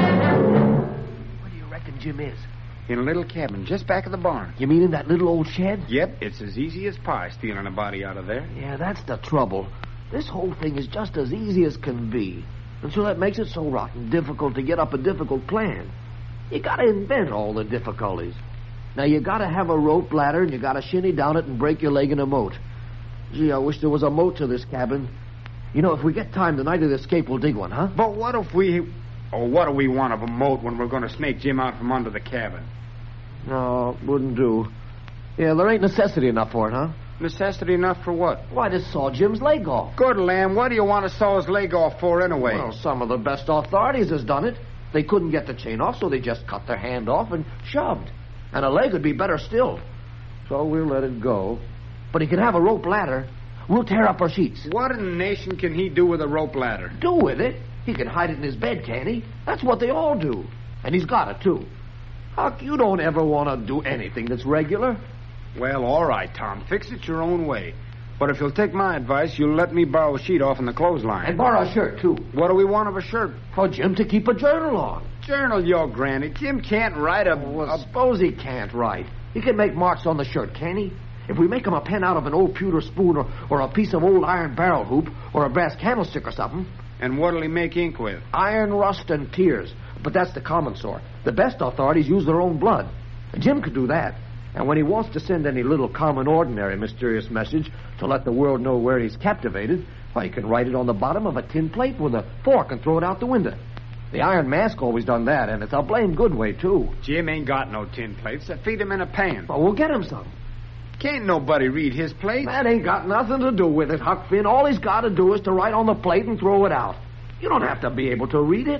Where do you reckon Jim is? In a little cabin just back of the barn. You mean in that little old shed? Yep, it's as easy as pie stealing a body out of there. Yeah, that's the trouble. This whole thing is just as easy as can be. And so that makes it so rotten difficult to get up a difficult plan. You gotta invent all the difficulties. Now, you gotta have a rope ladder, and you gotta shinny down it and break your leg in a moat. Gee, I wish there was a moat to this cabin. You know, if we get time the night of the escape, we'll dig one, huh? But what if we... Oh, what do we want of a moat when we're going to snake Jim out from under the cabin? No, wouldn't do. Yeah, there ain't necessity enough for it, huh? Necessity enough for what? Why, to saw Jim's leg off. Good lamb, what do you want to saw his leg off for anyway? Well, some of the best authorities has done it. They couldn't get the chain off, so they just cut their hand off and shoved. And a leg would be better still. So we'll let it go. But he can have a rope ladder. We'll tear up our sheets. What in the nation can he do with a rope ladder? Do with it? He can hide it in his bed, can't he? That's what they all do. And he's got it, too. Huck, you don't ever want to do anything that's regular. Well, all right, Tom. Fix it your own way. But if you'll take my advice, you'll let me borrow a sheet off in the clothesline. And borrow a shirt, too. What do we want of a shirt? For Jim to keep a journal on. Journal your granny. Jim can't write a... Well, suppose he can't write. He can make marks on the shirt, can't he? If we make him a pen out of an old pewter spoon or a piece of old iron barrel hoop or a brass candlestick or something. And what'll he make ink with? Iron rust and tears. But that's the common sort. The best authorities use their own blood. Jim could do that. And when he wants to send any little common, ordinary, mysterious message to let the world know where he's captivated, why, he can write it on the bottom of a tin plate with a fork and throw it out the window. The Iron Mask always done that, and it's a blame good way, too. Jim ain't got no tin plates. Feed him in a pan. Well, we'll get him some. Can't nobody read his plate. That ain't got nothing to do with it, Huck Finn. All he's got to do is to write on the plate and throw it out. You don't have to be able to read it.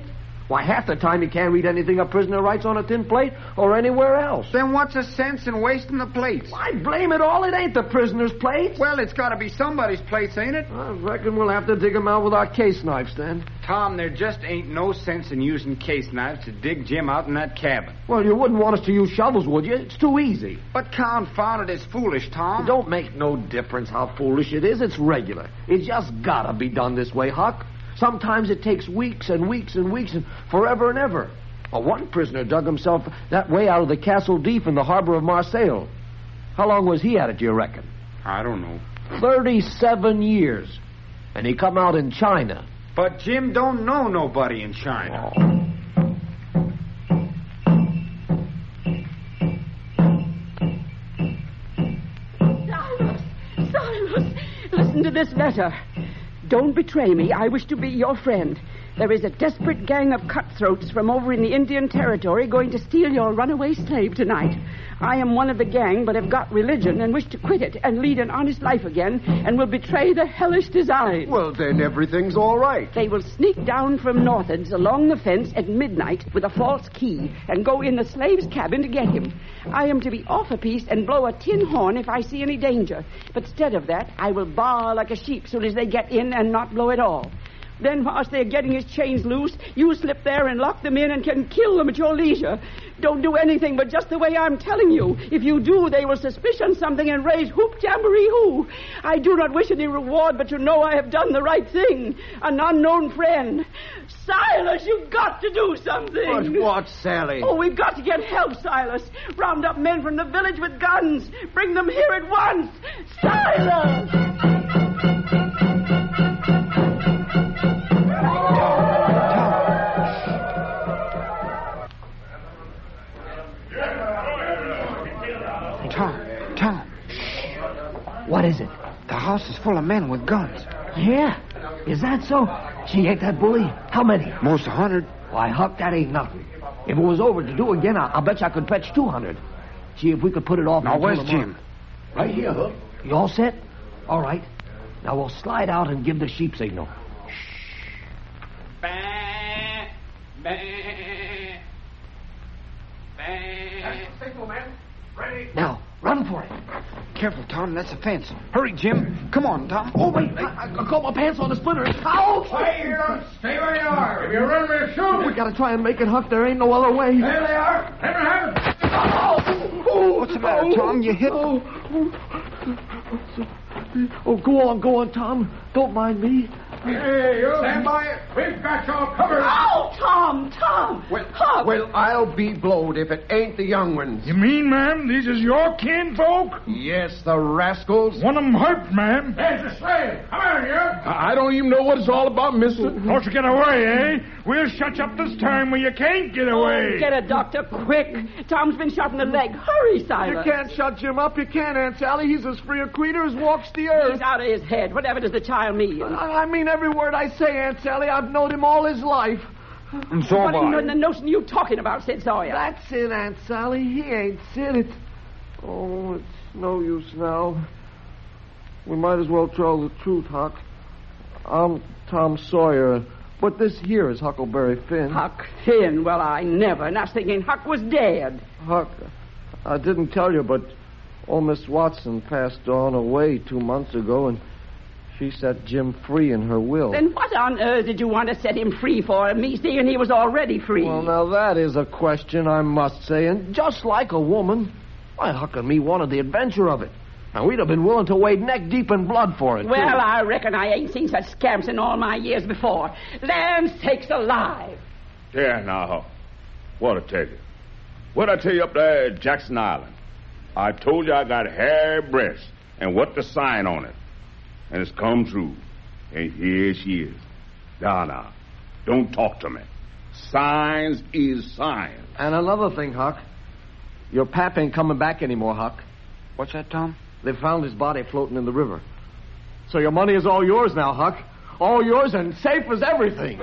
Why, half the time you can't read anything a prisoner writes on a tin plate or anywhere else. Then what's the sense in wasting the plates? I blame it all. It ain't the prisoner's plates. Well, it's got to be somebody's plates, ain't it? I reckon we'll have to dig 'em out with our case knives then. Tom, there just ain't no sense in using case knives to dig Jim out in that cabin. Well, you wouldn't want us to use shovels, would you? It's too easy. But confound it, it's foolish, Tom. It don't make no difference how foolish it is. It's regular. It's just gotta be done this way, Huck. Sometimes it takes weeks and weeks and weeks and forever and ever. Well, one prisoner dug himself that way out of the Castle Deep in the harbor of Marseille. How long was he at it, do you reckon? I don't know. 37 years. And he come out in China. But Jim don't know nobody in China. Silas, listen to this letter. Don't betray me. I wish to be your friend. There is a desperate gang of cutthroats from over in the Indian Territory going to steal your runaway slave tonight. I am one of the gang, but have got religion and wish to quit it and lead an honest life again and will betray the hellish design. Well, then everything's all right. They will sneak down from Northards along the fence at midnight with a false key and go in the slave's cabin to get him. I am to be off a piece and blow a tin horn if I see any danger. But instead of that, I will baa like a sheep soon as they get in and not blow at all. Then, whilst they're getting his chains loose, you slip there and lock them in and can kill them at your leisure. Don't do anything but just the way I'm telling you. If you do, they will suspicion something and raise whoop jamboree hoo. I do not wish any reward, but to know I have done the right thing. An unknown friend. Silas, you've got to do something. What, Sally? Oh, we've got to get help, Silas. Round up men from the village with guns. Bring them here at once. Silas! Tom. What is it? The house is full of men with guns. Yeah? Is that so? She ain't that bully? How many? Most 100. Why, Huck, that ain't nothing. If it was over to do again, I bet you I could fetch 200. See if we could put it off. Now, where's Jim? Right here, Huck. You all set? All right. Now we'll slide out and give the sheep signal. Signal, man. Ready? Now, run for it. Careful, Tom. That's a fence. Hurry, Jim. Come on, Tom. Oh, wait. I caught my pants on the splitter. Ouch! Stay here. Stay where you are. If you run, we'll shoot. We gotta try and make it, Huck. There ain't no other way. There they are. Have it. What's the matter, Tom? You hit... Oh, go on, Tom. Don't mind me. Hey, you stand by it. We've got you all covered. Oh, Tom! Huck! Well, I'll be blowed if it ain't the young ones. You mean, ma'am, these is your kinfolk? Yes, the rascals. One of them hurt, ma'am. There's the slave. Come on, you. I don't even know what it's all about, mister. Don't you get away, eh? We'll shut you up this time where you can't get away. Get a doctor, quick. Tom's been shot in the leg. Hurry, Silas. You can't shut Jim up. You can't, Aunt Sally. He's as free a creature as walks the earth. He's out of his head. Whatever does the child mean? I mean every word I say, Aunt Sally. I've known him all his life. And so what have I. in the notion you talking about, Sid Sawyer? That's it, Aunt Sally. He ain't Sid. It's... Oh, it's no use now. We might as well tell the truth, Huck. I'm Tom Sawyer, but this here is Huckleberry Finn. Huck Finn? Well, I never. And I was thinking Huck was dead. Huck, I didn't tell you, but old Miss Watson passed on away 2 months ago, and she set Jim free in her will. Then what on earth did you want to set him free for? Me seeing he was already free. Well, now that is a question, I must say, and just like a woman, why, Huck and me wanted the adventure of it. And we'd have been willing to wade neck deep in blood for it, Well, too. I reckon I ain't seen such scamps in all my years before. Land sakes alive. Yeah, now, what I tell you? What'd I tell you up there at Jackson Island? I told you I got hair breast and what to sign on it. And it's come true. And here she is. Now, don't talk to me. Signs is signs. And another thing, Huck. Your pap ain't coming back anymore, Huck. What's that, Tom? They found his body floating in the river. So your money is all yours now, Huck. All yours and safe as everything.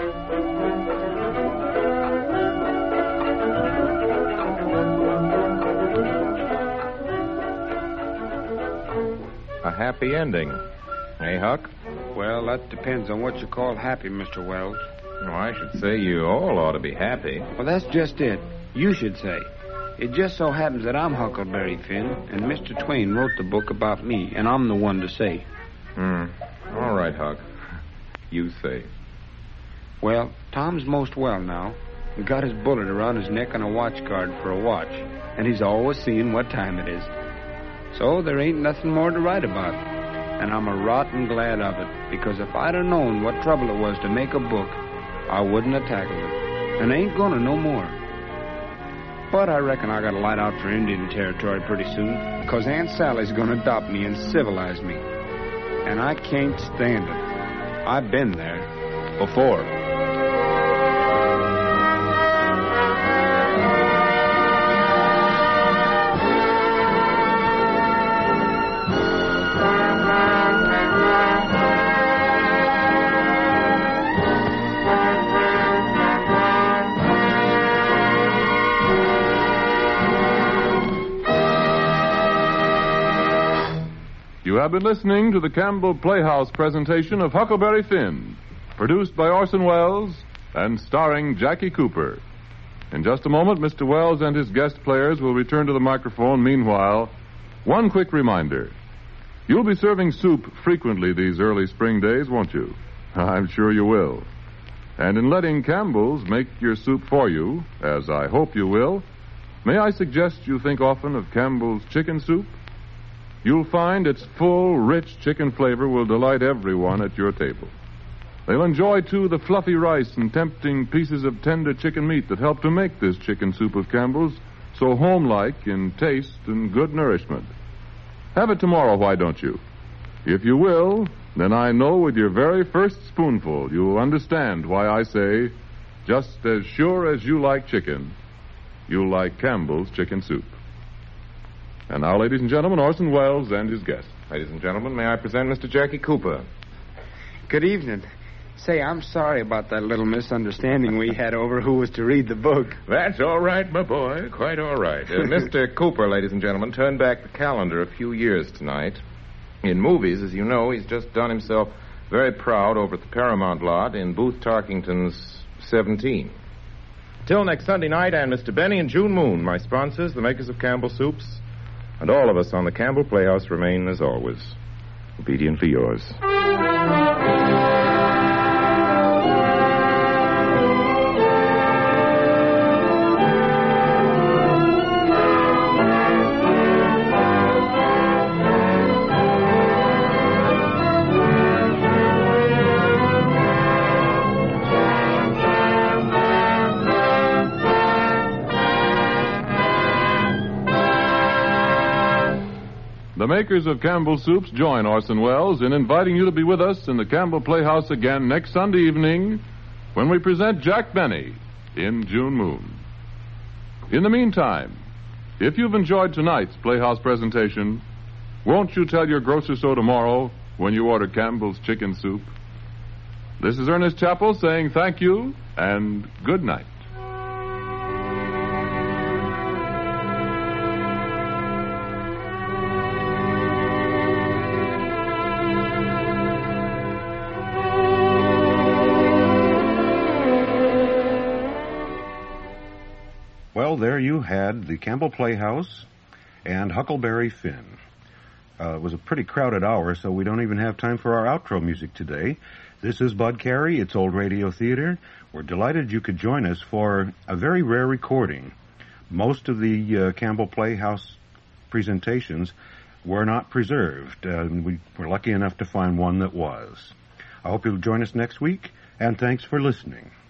A happy ending. Eh, Huck? Well, that depends on what you call happy, Mr. Wells. Well, I should say you all ought to be happy. Well, that's just it. You should say. It just so happens that I'm Huckleberry Finn, and Mr. Twain wrote the book about me, and I'm the one to say. All right, Huck. You say. Well, Tom's most well now. He got his bullet around his neck on a watch guard for a watch, and he's always seeing what time it is. So there ain't nothing more to write about. And I'm a rotten glad of it, because if I'd have known what trouble it was to make a book, I wouldn't have tackled it. And I ain't gonna no more. But I reckon I gotta light out for Indian territory pretty soon, because Aunt Sally's gonna adopt me and civilize me. And I can't stand it. I've been there before. You have been listening to the Campbell Playhouse presentation of Huckleberry Finn, produced by Orson Welles and starring Jackie Cooper. In just a moment, Mr. Welles and his guest players will return to the microphone. Meanwhile, one quick reminder. You'll be serving soup frequently these early spring days, won't you? I'm sure you will. And in letting Campbell's make your soup for you, as I hope you will, may I suggest you think often of Campbell's chicken soup? You'll find its full, rich chicken flavor will delight everyone at your table. They'll enjoy, too, the fluffy rice and tempting pieces of tender chicken meat that help to make this chicken soup of Campbell's so homelike in taste and good nourishment. Have it tomorrow, why don't you? If you will, then I know with your very first spoonful you'll understand why I say, just as sure as you like chicken, you'll like Campbell's chicken soup. And now, ladies and gentlemen, Orson Welles and his guest. Ladies and gentlemen, may I present Mr. Jackie Cooper. Good evening. Say, I'm sorry about that little misunderstanding we had over who was to read the book. That's all right, my boy. Quite all right. Mr. Cooper, ladies and gentlemen, turned back the calendar a few years tonight. In movies, as you know, he's just done himself very proud over at the Paramount lot in Booth Tarkington's 17. Till next Sunday night, and Mr. Benny and June Moon, my sponsors, the makers of Campbell Soups, and all of us on the Campbell Playhouse remain, as always, obediently yours. The makers of Campbell Soups join Orson Welles in inviting you to be with us in the Campbell Playhouse again next Sunday evening when we present Jack Benny in June Moon. In the meantime, if you've enjoyed tonight's Playhouse presentation, won't you tell your grocer so tomorrow when you order Campbell's chicken soup? This is Ernest Chappell saying thank you and good night. Well, there you had the Campbell Playhouse and Huckleberry Finn. It was a pretty crowded hour, so we don't even have time for our outro music today. This is Bud Carey. It's Old Radio Theater. We're delighted you could join us for a very rare recording. Most of the Campbell Playhouse presentations were not preserved. We were lucky enough to find one that was. I hope you'll join us next week, and thanks for listening.